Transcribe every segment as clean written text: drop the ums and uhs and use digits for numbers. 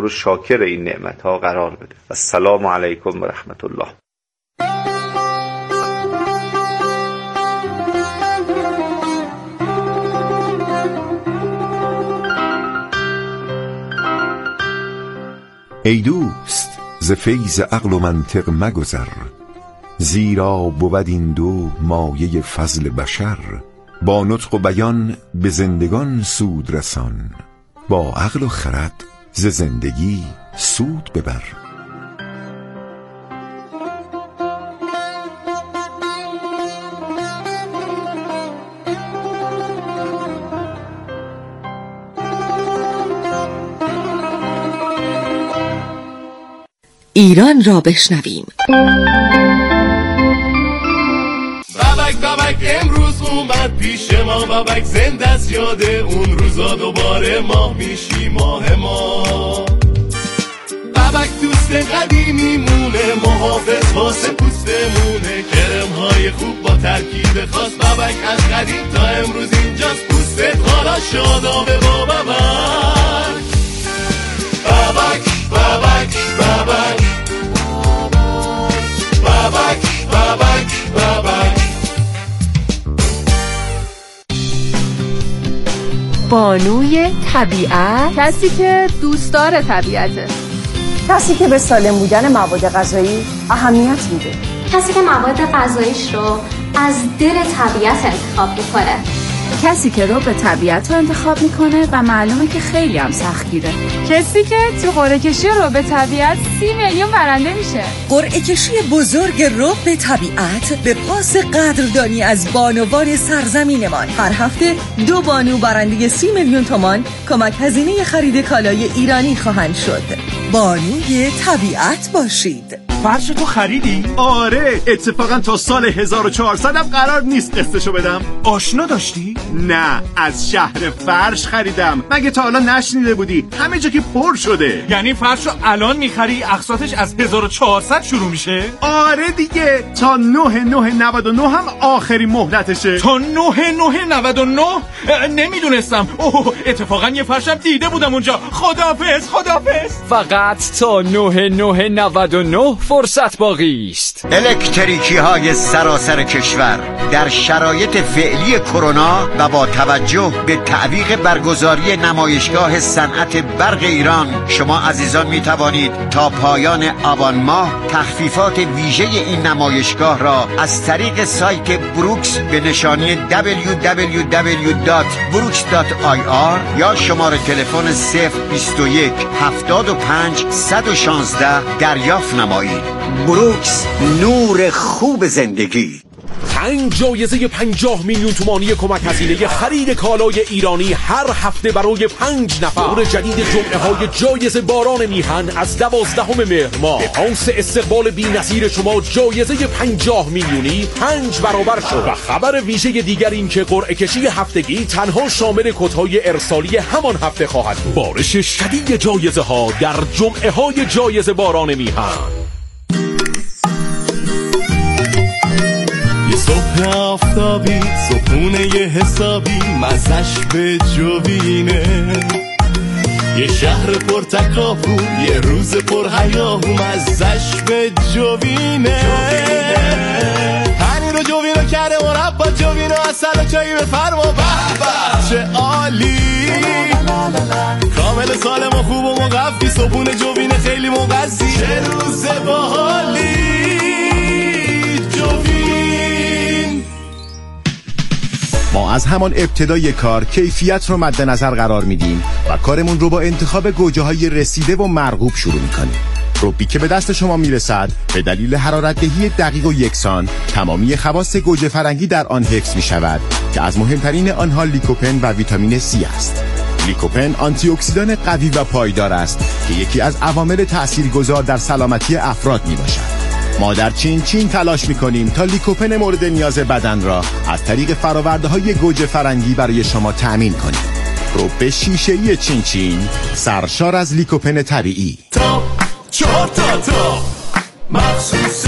رو شاکر این نعمت‌ها قرار بده. السلام علیکم و رحمت الله. ای دوست ز فیض عقل و منطق مگذر، زیرا بود این دو مایه فضل بشر. با نطق و بیان به زندگان سود رسان، با عقل و خرد ز زندگی سود ببر. ایران را بشنویم. بابک امروز اومد پیش ما، بابک زنده است یاد اون روزا، دوباره ماه میشی ماه ما. بابک دوست قدیمی مونه، محافظ واسه پوستمونه، کرم‌های خوب با ترکیب خاص. بابک از قدیم تا امروز اینجاست، پوستت حالا شادابه با بابک. بابک بابک بابک بابک بابک بابک. بانوی طبیعت، کسی که دوستدار طبیعته، کسی که به سالم بودن مواد غذایی اهمیت میده، کسی که مواد غذاییش رو از دل طبیعت انتخاب میکنه، کسی که رو به طبیعت رو انتخاب میکنه و معلومه که خیلی هم سختگیره، کسی که تو قرعه کشی رو به طبیعت 30 میلیون برنده میشه. قرعه کشی بزرگ رو به طبیعت به پاس قدردانی از بانوان سرزمینمان. هر هفته 2 بانو برنده 30 میلیون تومان کمک هزینه خرید کالای ایرانی خواهند شد. بانوی طبیعت باشید. فرش تو خریدی؟ آره، اتفاقا تا سال 1400 هم قرار نیست قسطشو بدم. آشنا داشتی؟ نه، از شهر فرش خریدم. مگه تا حالا نشنیده بودی؟ همه جا که پر شده. یعنی فرش رو الان میخری اقساطش از 1400 شروع میشه؟ آره دیگه، تا 9/9/99 هم آخرین مهلتشه. تا 9/9/99؟ نمیدونستم. اوه، اتفاقا یه فرشم دیده بودم اونجا. خداحافظ. فقط تا 9/9/99 فرصت باقی است. الکتریکی های سراسر کشور در شرایط فعلی کرونا و با توجه به تعویق برگزاری نمایشگاه صنعت برق ایران، شما عزیزان می توانید تا پایان آبان ماه تخفیفات ویژه این نمایشگاه را از طریق سایت بروکس به نشانی www.brooks.ir یا شماره تلفن 021 75 116 دریافت نمایید. بروکس، نور خوب زندگی. 5 جایزه 50 میلیون تومانی کمک هزینه خرید کالای ایرانی هر هفته برای 5 نفر. دور جدید جمعه های جایزه باران میهن از 12 مهر ماه به پاس استقبال بی‌نظیر شما جایزه 50 میلیونی 5 برابر شد. و خبر ویژه دیگر این که قرعه کشی هفتگی تنها شامل کدهای ارسالی همان هفته خواهد بود. بارش شدید جایزه ها در جمعه های جایزه باران میهن. صبح آفتابی، صبحونه یه حسابی، مزش به جوینه. یه شهر پر تکاپو، یه روز پر هیاهو، مزش به جوینه. پنیر و جوینو کرده مربا، جوینو اصل و چایی بفرما، به به چه عالی. کامل سالم و خوب و مقفی، صبحونه جوینه خیلی مغذی، چه روز باحالی. ما از همان ابتدای کار کیفیت رو مد نظر قرار میدیم و کارمون رو با انتخاب گوجه‌های رسیده و مرغوب شروع میکنیم. روبی که به دست شما میرسد به دلیل حرارت‌دهی دقیق و یکسان تمامی خواص گوجه فرنگی در آن حفظ میشود که از مهمترین آنها لیکوپن و ویتامین C است. لیکوپن آنتی اکسیدان قوی و پایدار است که یکی از عوامل تاثیرگذار در سلامتی افراد میباشد. ما در چین تلاش میکنیم تا لیکوپن مورد نیاز بدن را از طریق فرآورده‌های گوجه فرنگی برای شما تأمین کنیم. روب شیشه‌ای چین سرشار از لیکوپن طبیعی. تا 4 تا مخصوص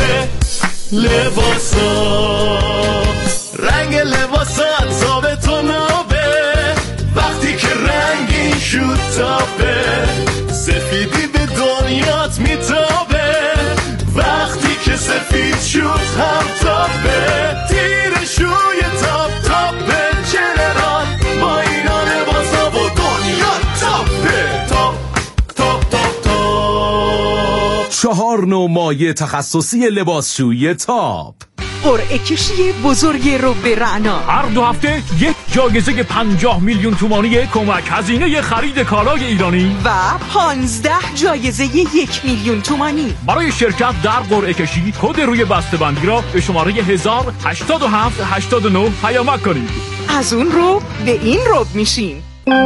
لباسا، رنگ لباسات ثابت و نابه، وقتی که رنگین شد تابه، سفیدی به دنیات میتابه، وقتی که سفید شد هم تابه، تیرشوی تاب تابه، جنرال با اینا لباسا و دنیا تابه، تاب تاب تاب تاب. 4 نوع مایع تخصصی لباسشویی تاب. قرعه کشی بزرگ رب رعنا، هر 2 هفته یک جایزه 50 میلیون تومانی کمک هزینه خرید کالای ایرانی و 15 جایزه 1 میلیون تومانی. برای شرکت در قرعه کشی کد روی بسته‌بندی را به شماره 108789 پیامک کنید. از اون رب به این رب میشین.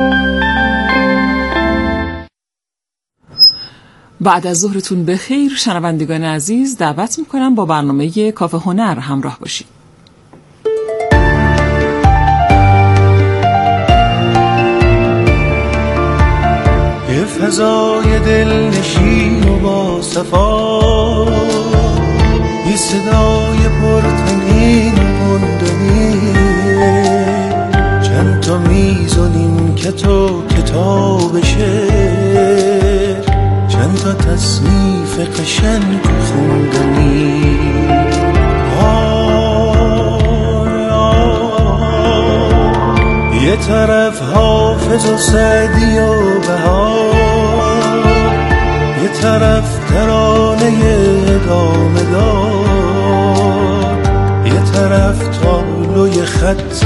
بعد از ظهرتون بخیر شنوندگان عزیز، دعوت میکنم با برنامه کافه هنر همراه باشید. یه فضای دلنشین و با صفا، یه صدای پرتنین و مندنی، چند تا میز و نیمکت و کتاب شعر، چند تا تصنیف قشنگ خوندنی. یه طرف حافظ و سعدی و بهار، یه طرف ترانه ادامه دار، یه طرف تابلوی خط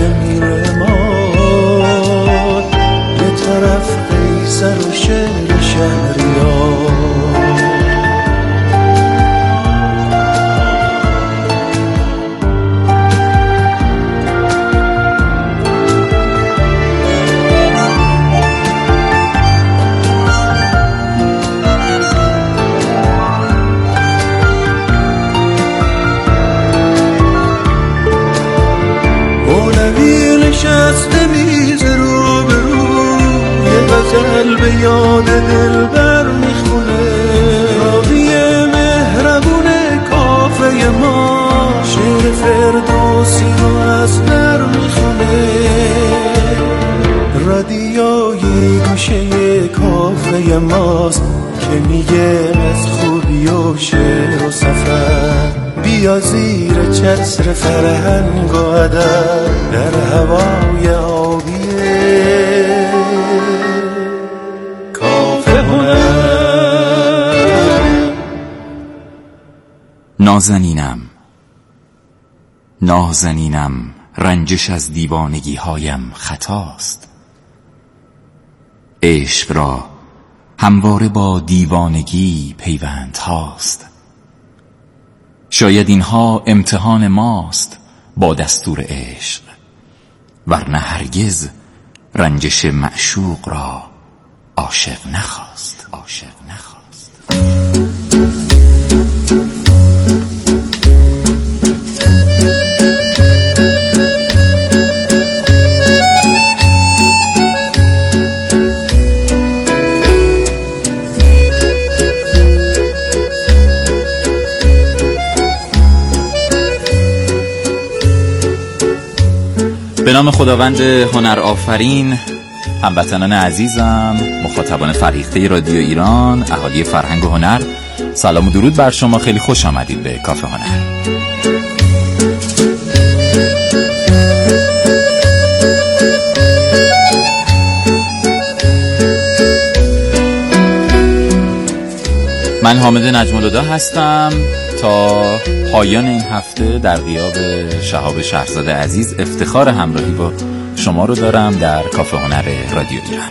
میرمار، یه طرف قیصر و شعر شهریار. نشسته میز رو به رو، یه غزل به یاد دلبر میخونه، راوی مهربون کافه ما شعر فردوسی رو از در میخونه، رادیوی گوشه کافه ماست که میگه از خوبی و شعر و سفر، بیا زیر چتر فرهنگ و ادب در هوای آبیه کافه هنر. نازنینم رنجش از دیوانگی هایم خطاست، عشق را همواره با دیوانگی پیوند هاست، شاید اینها امتحان ماست با دستور عشق، ورنه هرگز رنجش معشوق را عاشق نخواست. به نام خداوند هنر آفرین، هموطنان عزیزم، مخاطبان فرهیخته رادیو ایران، اهالی فرهنگ و هنر، سلام و درود بر شما. خیلی خوش آمدید به کافه هنر. من حامد نجم‌الهدی هستم. تا پایان این هفته در غیاب شهاب شهرزاد عزیز افتخار همراهی با شما رو دارم در کافه هنر رادیو ایران.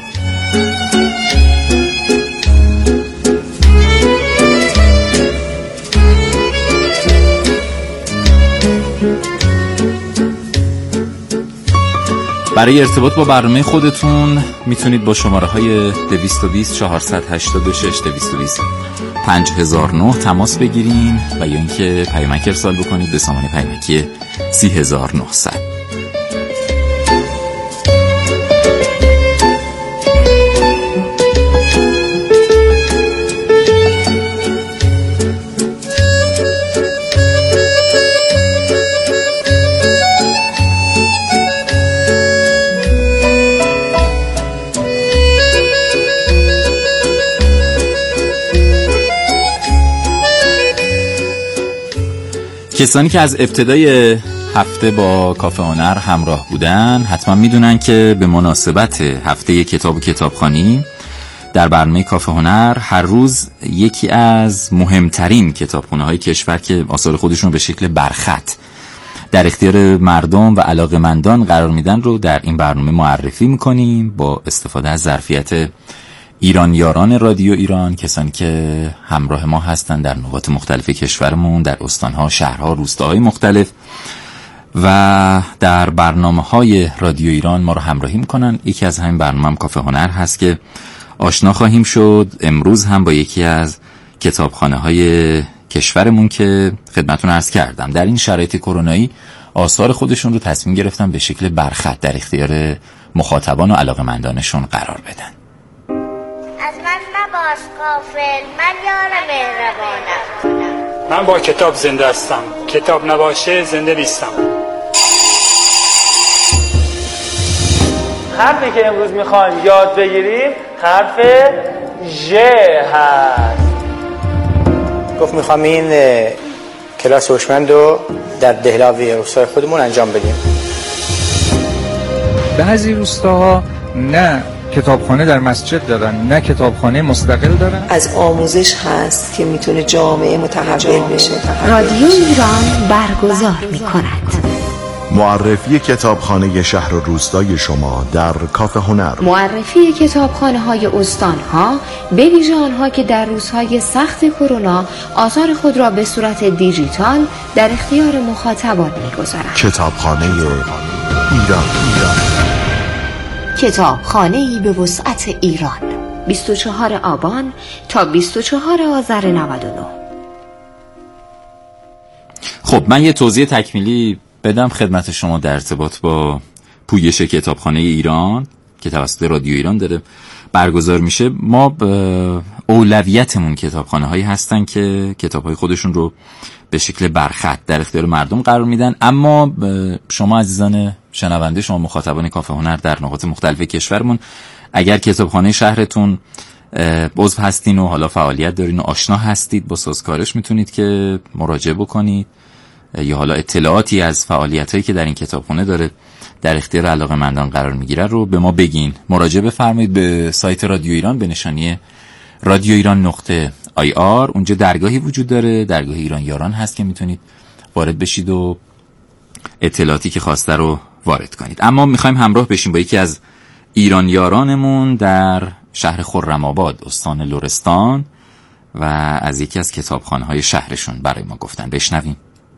برای ارتباط با برنامه خودتون میتونید با شماره های 220 486 220 5009 تماس بگیرین و یا اینکه پیامک ارسال بکنید به سامان پیامکی 30900. کسانی که از ابتدای هفته با کافه هنر همراه بودن حتما میدونن که به مناسبت هفته کتاب و کتابخوانی در برنامه کافه هنر هر روز یکی از مهمترین کتابخونه‌های کشور که آثار خودشون به شکل برخط در اختیار مردم و علاقه‌مندان قرار میدن رو در این برنامه معرفی میکنیم با استفاده از ظرفیت ایران یاران رادیو ایران، کسانی که همراه ما هستن در نقاط مختلف کشورمون، در استانها، شهرها، روستاهای مختلف و در برنامه‌های رادیو ایران ما رو همراهی میکنن. یکی از همین برنامه هم کافه هنر هست که آشنا خواهیم شد امروز هم با یکی از کتابخانه‌های کشورمون که خدمتتون عرض کردم در این شرایط کرونایی آثار خودشون رو تصمیم گرفتن به شکل برخط در اختیار مخاطبان و علاقه‌مندانشون قرار بدن. از من نباش غافل، من یار مهربانم. من با کتاب زنده هستم، کتاب نباشه زنده نیستم. حرفی که امروز میخوایم یاد بگیریم حرف ژ هست. گفت میخوام این کلاس هوشمند رو در دهلاوی روستای خودمون انجام بدیم. بعضی روستاها نه کتابخانه در مسجد دارن نه کتابخانه مستقل دارن. از آموزش هست که میتونه جامعه متحول بشه. رادیو ایران برگزار میکند معرفی کتابخانه شهر و روستای شما در کافه هنر. معرفی کتابخانه‌های استان‌ها به ویژه آنها که در روزهای سخت کرونا آثار خود را به صورت دیجیتال در اختیار مخاطبان می‌گذارند. کتابخانه ایران. کتابخانه‌ای به وسعت ایران 24 آبان تا 24 آذر 99. خب من یه توضیح تکمیلی بدم خدمت شما در ارتباط با پویش کتابخانه ایران که توسط رادیو ایران داره برگزار میشه. ما اولویتمون کتابخانه هایی هستن که کتاب های خودشون رو به شکل برخط در اختیار مردم قرار میدن، اما شما عزیزان شنونده، شما مخاطبان کافه هنر در نقاط مختلف کشورمون اگر کتابخانه شهرتون عضو هستین و حالا فعالیت دارین و آشنا هستید با سازکارش میتونید که مراجعه بکنید یا حالا اطلاعاتی از فعالیتایی که در این کتابخانه داره در اختیار علاقه‌مندان قرار میگیره رو به ما بگین. مراجعه بفرمایید به سایت رادیو ایران به نشانی radioiran.ir. اونجا درگاهی وجود داره، درگاه ایران یاران هست که میتونید وارد بشید و اطلاعاتی که خواسته رو وارد کنید. اما میخوایم همراه بشیم با یکی از ایران یارانمون در شهر خرم‌آباد استان لرستان و از یکی از کتابخانه‌های شهرشون برای ما گفتن. بشنویم.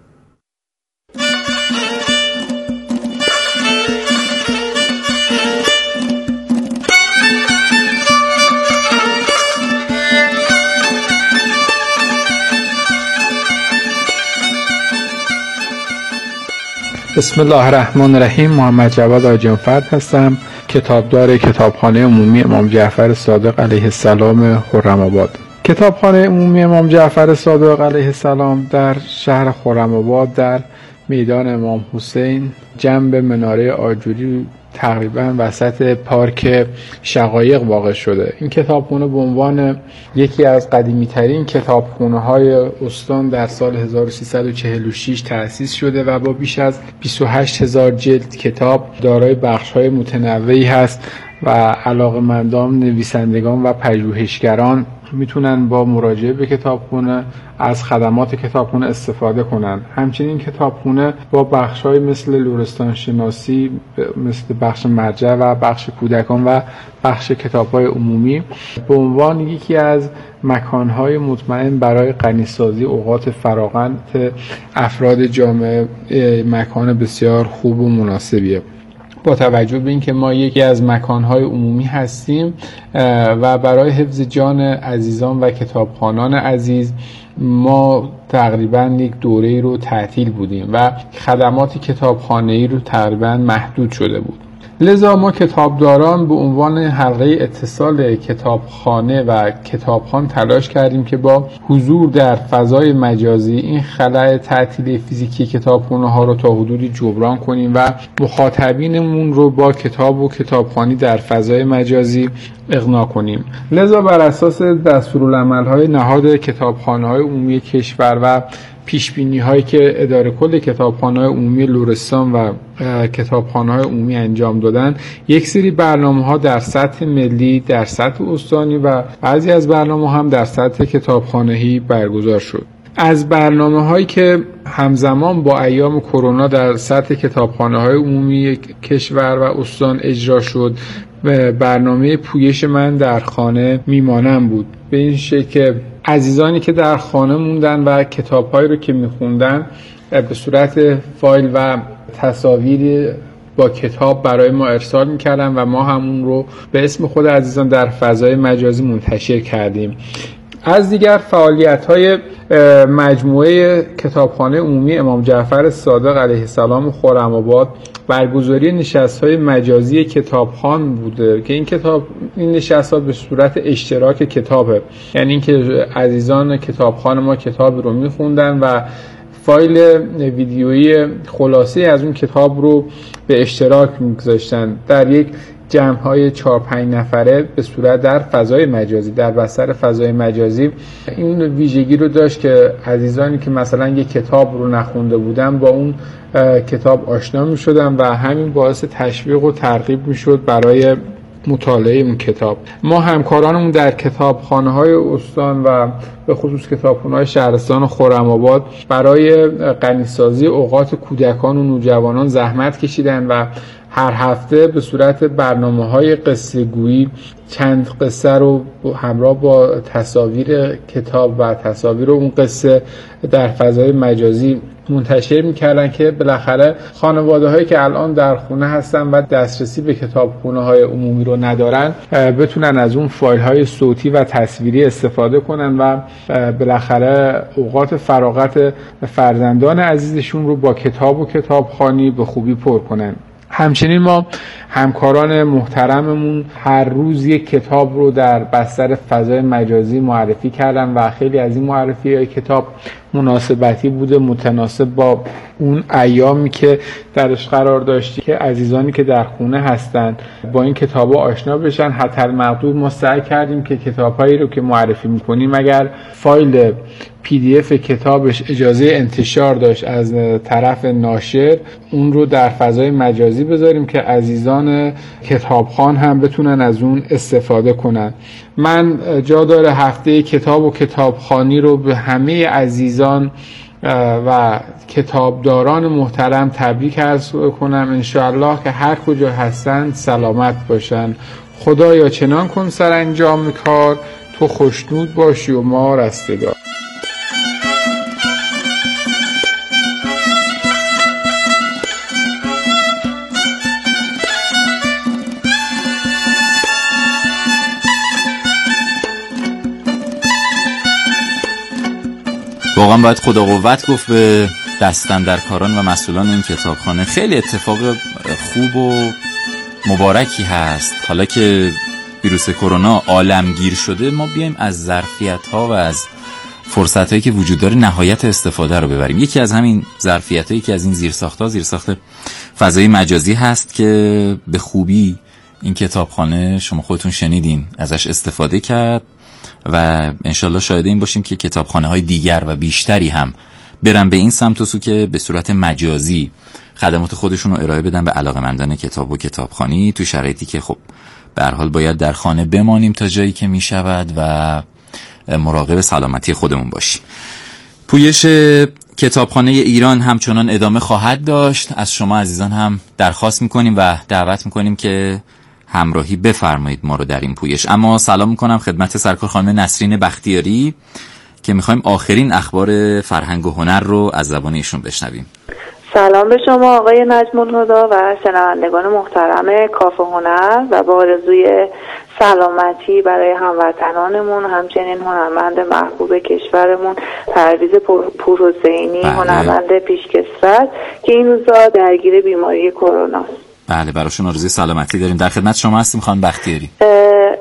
بسم الله الرحمن الرحیم. محمد جواد آجیانفرد هستم، کتابدار کتابخانه عمومی امام جعفر صادق علیه السلام خرم‌آباد. کتابخانه عمومی امام جعفر صادق علیه السلام در شهر خرم‌آباد در میدان امام حسین جنب مناره آجوری تقریبا وسط پارک شقایق واقع شده. این کتابخانه به عنوان یکی از قدیمی‌ترین کتابخانه‌های استان در سال 1346 تأسیس شده و با بیش از 28000 جلد کتاب دارای بخش‌های متنوعی هست و علاقه‌مندان، نویسندگان و پژوهشگران میتونن با مراجعه به کتابخانه از خدمات کتابخانه استفاده کنن. همچنین کتابخانه با بخش‌های مثل لرستان شناسی، مثل بخش مرجع و بخش کودکان و بخش کتاب‌های عمومی به عنوان یکی از مکان‌های مطمئن برای غنی‌سازی اوقات فراغت افراد جامعه مکان بسیار خوب و مناسبیه. با توجه به اینکه ما یکی از مکان‌های عمومی هستیم و برای حفظ جان عزیزان و کتابخوانان عزیز ما تقریبا یک دوره رو تعطیل بودیم و خدمات کتابخانه‌ای رو تقریبا محدود شده بود. لذا ما کتابداران به عنوان حلقه اتصال کتابخانه و کتابخوان تلاش کردیم که با حضور در فضای مجازی این خلأ تعطیلی فیزیکی کتابخانه ها رو تا حدودی جبران کنیم و مخاطبینمون رو با کتاب و کتابخوانی در فضای مجازی اقناع کنیم. لذا بر اساس دستورالعمل‌های نهاد کتابخانه‌های عمومی کشور و پیشبینی هایی که اداره کل کتابخانه‌های عمومی لرستان و کتابخانه‌های عمومی انجام دادن، یک سری برنامه‌ها در سطح ملی، در سطح استانی و بعضی از برنامه‌ها هم در سطح کتابخانه‌ای برگزار شد. از برنامه‌هایی که همزمان با ایام کرونا در سطح کتابخانه‌های عمومی کشور و استان اجرا شد، برنامه پویش من در خانه میمانم بود. به این شکل که عزیزانی که در خانه موندن و کتاب‌هایی رو که می‌خوندن به صورت فایل و تصاویری با کتاب برای ما ارسال می‌کردن و ما همون رو به اسم خود عزیزان در فضای مجازی منتشر کردیم. از دیگر فعالیت‌های مجموعه کتابخانه عمومی امام جعفر صادق علیه السلام خرم‌آباد برگزاری نشست‌های مجازی کتابخوان بوده که این نشست‌ها به صورت اشتراک کتابه، یعنی اینکه عزیزان کتابخوان ما کتاب رو می‌خوندن و فایل ویدیویی خلاصه از اون کتاب رو به اشتراک می‌گذاشتن در یک جمع‌های 4-5 نفره به صورت در فضای مجازی، در بستر فضای مجازی. این ویژگی رو داشت که عزیزانی که مثلا یک کتاب رو نخونده بودن با اون کتاب آشنا می‌شدن و همین باعث تشویق و ترغیب می‌شد برای مطالعه اون کتاب. ما همکارانمون در کتابخانه‌های استان و به خصوص کتابخانه‌های شهرستان و خرم‌آباد برای غنی‌سازی اوقات کودکان و نوجوانان زحمت کشیدن و هر هفته به صورت برنامه‌های قصه‌گویی چند قصه رو همراه با تصاویر کتاب و تصاویر اون قصه در فضای مجازی منتشر می‌کردن که بالاخره خانواده‌هایی که الان در خونه هستن و دسترسی به کتابخونه‌های عمومی رو ندارن بتونن از اون فایل‌های صوتی و تصویری استفاده کنن و بالاخره اوقات فراغت فرزندان عزیزشون رو با کتاب و کتابخوانی به خوبی پر کنن. همچنین ما همکاران محترممون هر روز یک کتاب رو در بستر فضای مجازی معرفی کردن و خیلی از این معرفی‌های کتاب مناسبتی بوده، متناسب با اون ایامی که درش قرار داشتی که عزیزانی که در خونه هستن با این کتابا آشنا بشن. حتی المقدور ما سعی کردیم که کتابایی رو که معرفی می‌کنیم اگر فایل PDF کتابش اجازه انتشار داشت از طرف ناشر، اون رو در فضای مجازی بذاریم که عزیزان کتابخوان هم بتونن از اون استفاده کنن. من جا داره هفته کتاب و کتابخوانی رو به همه عزیزان و کتابداران محترم تبریک عرض کنم. انشاءالله که هر کجا هستن سلامت باشن. خدایا چنان کن سرانجام کار، تو خوشنود باشی و ما رستگار. واقعا باید خدا قوت گفت به دستاندرکاران و مسئولان این کتابخانه. خیلی اتفاق خوب و مبارکی هست. حالا که ویروس کرونا عالمگیر شده، ما بیایم از ظرفیت‌ها و از فرصت‌هایی که وجود داره نهایت استفاده رو ببریم. یکی از همین ظرفیت‌هایی که از این زیرساخت فضای مجازی هست که به خوبی این کتابخانه شما خودتون شنیدین ازش استفاده کرد و انشالله شاهد این باشیم که کتابخانه‌های دیگر و بیشتری هم برن به این سمت و سو که به صورت مجازی خدمات خودشون رو ارائه بدن به علاقه‌مندان کتاب و کتابخوانی تو شرایطی که خب به هر حال باید در خانه بمانیم تا جایی که می شود و مراقب سلامتی خودمون باشیم. پویش کتابخانه ایران همچنان ادامه خواهد داشت. از شما عزیزان هم درخواست می‌کنیم و دعوت می‌کنیم که همراهی بفرمایید ما رو در این پویش. اما سلام میکنم خدمت سرکار خانم نسرین بختیاری که میخوایم آخرین اخبار فرهنگ و هنر رو از زبان ایشون بشنویم. سلام به شما آقای نجم الهدی و شنوندگان محترم کاف هنر و با آرزوی سلامتی برای هموطنانمون، همچنین هنرمند محبوب کشورمون پرویز پورحسینی، هنرمند پیشکسوت که این روزا درگیر بیماری کرونا است. بله، براشون آرزوی سلامتی داریم. در خدمت شما هستیم خانم بختیاری.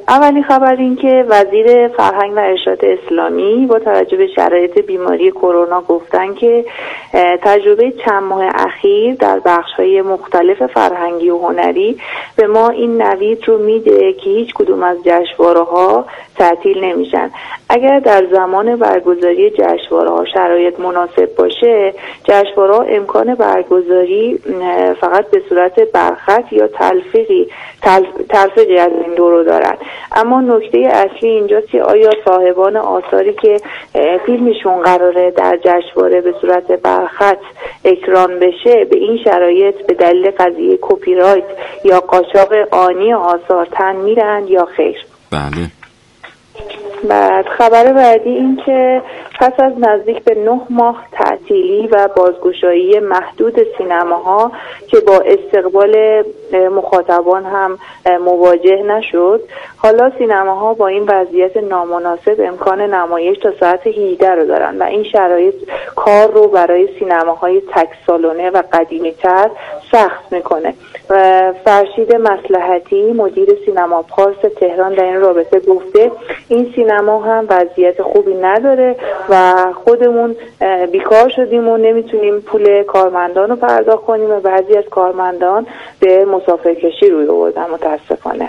اولین خبر این که وزیر فرهنگ و ارشاد اسلامی با توجه به شرایط بیماری کرونا گفتن که تجربه چند ماه اخیر در بخش‌های مختلف فرهنگی و هنری به ما این نوید رو میده که هیچ کدوم از جشنواره‌ها تعطیل نمیشن. اگر در زمان برگزاری جشنواره‌ها شرایط مناسب باشه، جشنواره‌ها امکان برگزاری فقط به صورت برخط یا تلفیقی از این دو رو دارن. اما نکته اصلی اینجاست که آیا صاحبان آثاری که فیلمشون قراره در جشنواره به صورت برخط اکران بشه به این شرایط به دلیل قضیه کپی رایت یا قاچاق آنی آثار تن میرن یا خیر؟ بله. بعد خبر بعدی این که پس از نزدیک به 9 ماه تعطیلی و بازگشایی محدود سینماها که با استقبال مخاطبان هم مواجه نشد، حالا سینماها با این وضعیت نامناسب امکان نمایش تا ساعت 18 رو دارن و این شرایط کار رو برای سینماهای تک سالونه و قدیمی‌تر سخت میکنه. فرشید مصلحتی مدیر سینما پارس تهران در این رابطه گفته این سینما هم وضعیت خوبی نداره و خودمون بیکار شدیم و نمیتونیم پول کارمندان رو پرداخت کنیم و بعضی از کارمندان به مسافرکشی روی آوردن متاسفانه.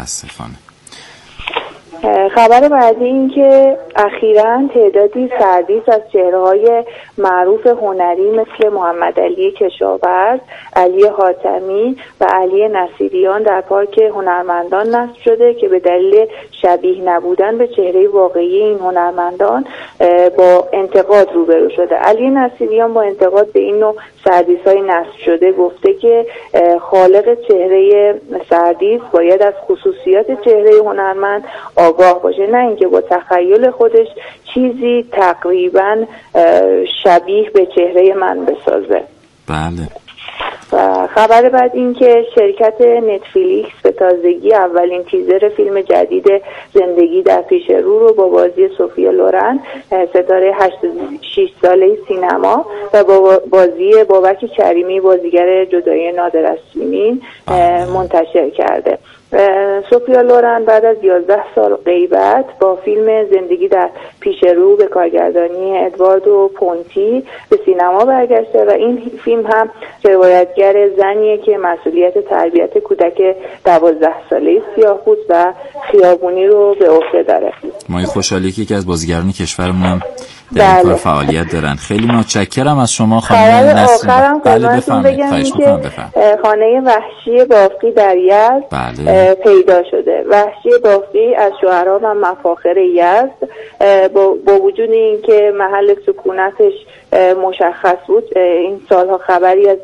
خبر بعدی این که اخیراً تعدادی سردیس از چهره‌های معروف هنری مثل محمد علی کشاورز، علی حاتمی و علی نصیریان در پارک هنرمندان نصب شده که به دلیل شبیه نبودن به چهره واقعی این هنرمندان با انتقاد روبرو شده. علی نصیریان با انتقاد به این نوع سردیس‌های نصب شده گفته که خالق چهره سردیس باید از خصوصیات چهره هنرمند آگاه باشه، نه اینکه با تخیل خودش چیزی تقریبا شبیه به چهره من بسازه. بله. و خبر بعد این که شرکت نتفلیکس به تازگی اولین تیزر فیلم جدید زندگی در پیش رو با بازی سوفیا لورن ستاره 86 ساله سینما و با بازی بابک کریمی بازیگر جدایی نادر از سیمین منتشر کرده. سوفیا لورن بعد از 11 سال غیبت با فیلم زندگی در پیش رو به کارگردانی ادواردو پونتی به سینما برگشته و این فیلم هم روایتگر زنیه که مسئولیت تربیت کودک 12 ساله سیاه‌پوست و خیابونی رو به عهده داره. ما این خوشحالی که یکی از بازیگران کشورمون هم در این کار فعالیت دارن. خیلی متشکرم از شما خانم نسرین. بله بفرمایید. خواهش می‌کنم خانه وحشی بافقی در یزد پیدا شده. وحشی بافقی از شعرا و مفاخر یزد با وجود اینکه محل سکونتش مشخص بود، این سالها خبری از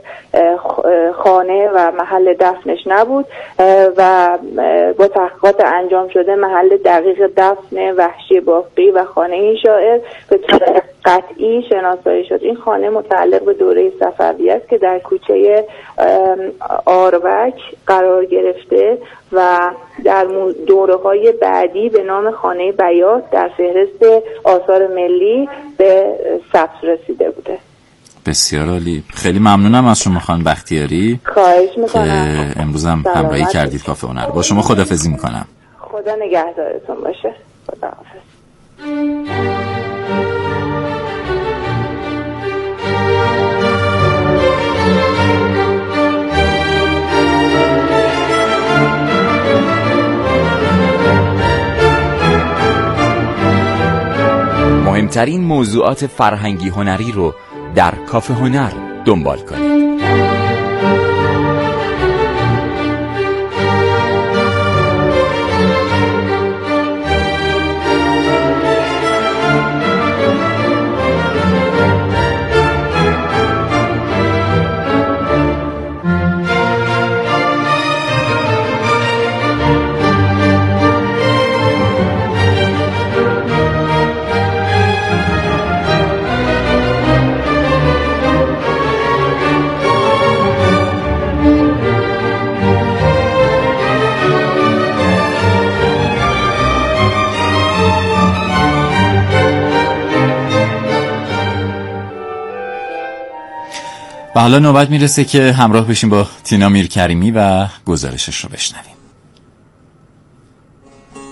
خانه و محل دفنش نبود و با تحقیقات انجام شده محل دقیق دفن وحشی بافقی و خانه این شاعر به طور قطعی شناسایی شد. این خانه متعلق به دوره صفوی است که در کوچه آروک قرار گرفته و در دوره‌های بعدی به نام خانه بیات در فهرست آثار ملی به ثبت رسیده بوده. بسیار عالی. خیلی ممنونم از شما خانم بختیاری. خواهش میکنم که امروز هم همراهی کردید کافه هنر. با شما خداحافظی میکنم. خدا نگهدارتون باشه. خداحافظ. مهمترین موضوعات فرهنگی هنری رو در کافه هنر دنبال کنید. و حالا نوبت میرسه که همراه بشیم با تینا میرکریمی و گزارشش رو بشنویم.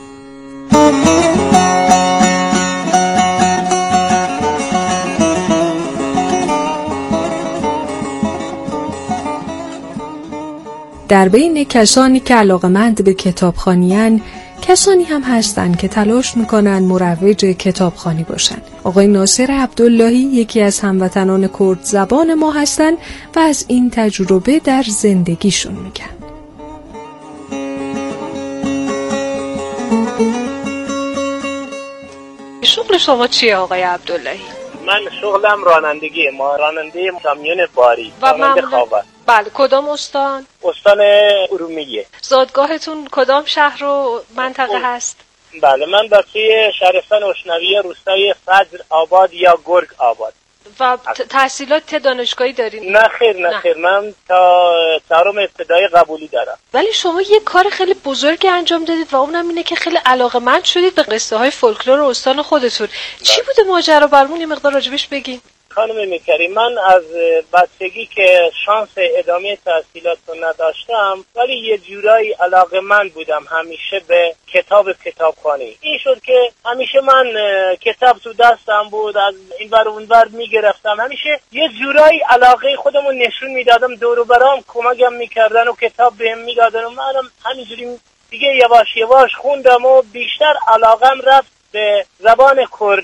در بین کسانی که علاقه‌مند به کتابخوانی‌اند، کسانی هم هستند که تلاش میکنن مروج کتابخوانی باشن. آقای ناصر عبداللهی یکی از هموطنان کرد زبان ما هستند و از این تجربه در زندگیشون میگن. شغل شما چیه آقای عبداللهی؟ من شغلم رانندگی، ما راننده کامیون باری و معمولا بله. کدام استان؟ استان ارومیه. زادگاهتون کدام شهر و منطقه هست؟ بله من در توی شهرستان اشنویه، روستای فجر آباد یا گرگ آباد. و تحصیلات دانشگاهی دارین؟ نه خیر من تا چهارم ابتدایی قبولی دارم. ولی شما یه کار خیلی بزرگی انجام دادید و اونم اینه که خیلی علاقه‌مند شدید به قصه های فولکلور استان خودتون. چی بوده ماجرا؟ برامون یه مقدار راجبش بگین. خانم میکری، من از بچگی که شانس ادامه تحصیلات رو نداشتم ولی یه جورایی علاقه‌مند بودم همیشه به کتابخوانی. این شد که همیشه من کتاب تو دستم بود، از این ور اون ور میگرفتم، همیشه یه جورایی علاقه خودمو نشون میدادم، دور و برام کمکم میکردن و کتاب بهم میدادن و منم همینجوری دیگه یواش یواش خوندم و بیشتر علاقم رفت به زبان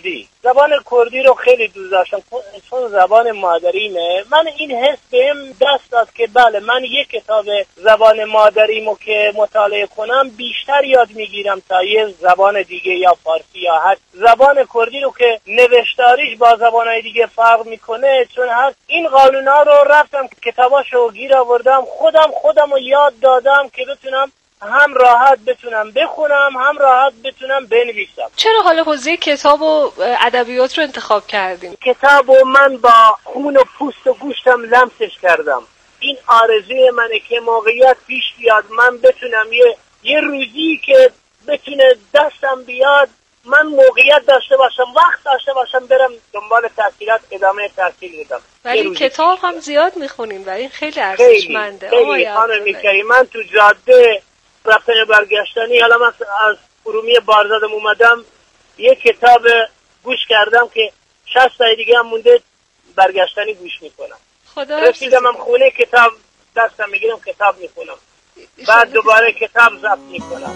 کردی رو خیلی دوست داشتم چون زبان مادریمه. من این حس بهم دست داد که بله من یک کتاب زبان مادریمو که مطالعه کنم بیشتر یاد میگیرم تا یه زبان دیگه یا فارسی یا هر زبان کردی رو که نوشتاریش با زبانهای دیگه فرق میکنه. چون هر این قانونا رو رفتم کتاباشو گیر آوردم، خودم رو یاد دادم که بتونم هم راحت بتونم بخونم هم راحت بتونم بنویسم. چرا حالا حوزه کتاب و ادبیات رو انتخاب کردیم؟ کتاب و من با خون و پوست و گوشتم لمسش کردم. این آرزوی منه که موقعیت پیش بیاد من بتونم یه روزی که بتونه دستم بیاد من موقعیت داشته باشم، وقت داشته باشم برم دنبال تحصیلات ادامه تحصیل بدم. ولی کتاب هم زیاد میخونیم و این خیلی ارزشمنده. خیلی خانم میکری، من تو جاده رفتن برگشتنی حالا من از ارومیه بارزادم اومدم یه کتاب گوش کردم که 60 تا دیگه هم مونده برگشتنی گوش میکنم. رسیدم هم خونه کتاب دستم میگیرم کتاب میخونم، بعد دوباره کتاب ضبط میکنم.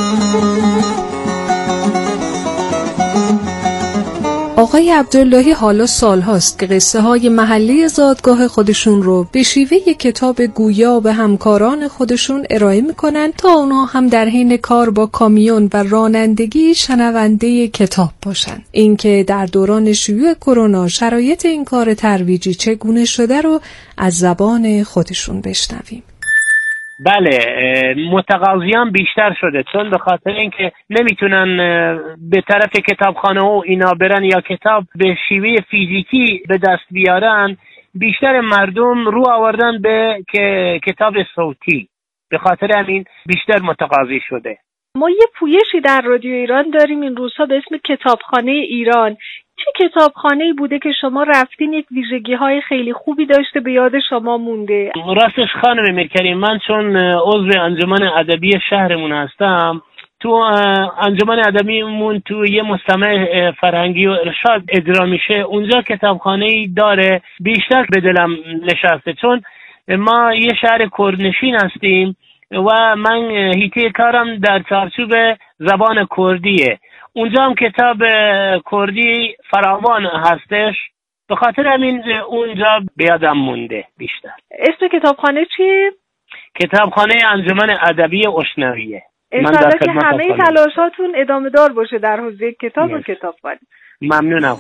آقای عبداللهی حالا سالهاست که قصه های محلی زادگاه خودشون رو به شیوه کتاب گویا به همکاران خودشون ارائه میکنن تا اونا هم در حین کار با کامیون و رانندگی شنونده کتاب باشن. اینکه در دوران شیوع کرونا شرایط این کار ترویجی چگونه شده رو از زبان خودشون بشنویم. بله متقاضیان بیشتر شده چون به خاطر اینکه نمیتونن به طرف کتابخانه و اینا برن یا کتاب به شیوه فیزیکی به دست بیارن، بیشتر مردم رو آوردن به کتاب صوتی، به خاطر همین بیشتر متقاضی شده. ما یه پویشی در رادیو ایران داریم این روزها به اسم کتابخانه ایران. چه کتابخانه‌ای بوده که شما رفتین یک ویژگی‌های خیلی خوبی داشته به یاد شما مونده؟ راستش خانم میرکریم، من چون عضو انجمن ادبی شهرمون هستم، تو انجمن ادبیمون تو یه مستمع فرهنگی و ارشاد اجرا میشه، اونجا کتابخانه‌ای داره بیشتر به دلم نشسته چون ما یه شهر کردنشین هستیم و من هیته کارم در چارچوب زبان کردیه. اونجا هم کتاب کردی فراوان هستش، به خاطر همین اونجا بیادم مونده بیشتر. اسم کتابخانه چیه؟ کتابخانه انجمن ادبی اشنویه. انشالله که همه تلاشاتون ادامه دار باشه در حوزه کتاب و کتابخوانی. ممنونم.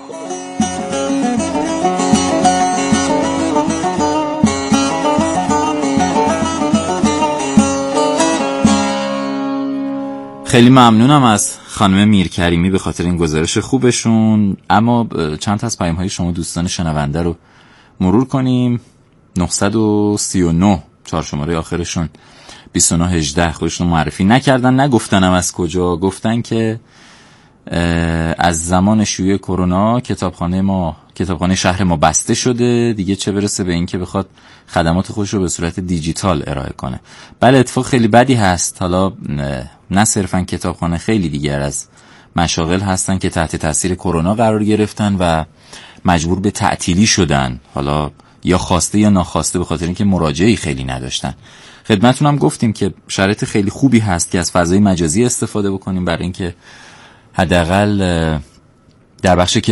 خیلی ممنونم از خانم میرکریمی به خاطر این گزارش خوبشون. اما چند تا از پیام‌های شما دوستان شنونده رو مرور کنیم. 939 4 شماره آخرشون 2918 خودشون معرفی نکردن، نگفتنم از کجا. گفتن که از زمان شیوع کرونا کتابخانه شهر ما بسته شده، دیگه چه برسه به این که بخواد خدمات خودش رو به صورت دیجیتال ارائه کنه. بله اتفاق خیلی بدی هست. حالا نه صرفا کتابخانه، خیلی دیگر از مشاغل هستن که تحت تاثیر کرونا قرار گرفتن و مجبور به تعطیلی شدن، حالا یا خواسته یا ناخواسته، به خاطر اینکه مراجعی خیلی نداشتن. خدمتتون هم گفتیم که شرایط خیلی خوبی هست که از فضای مجازی استفاده بکنیم برای اینکه حداقل در بخش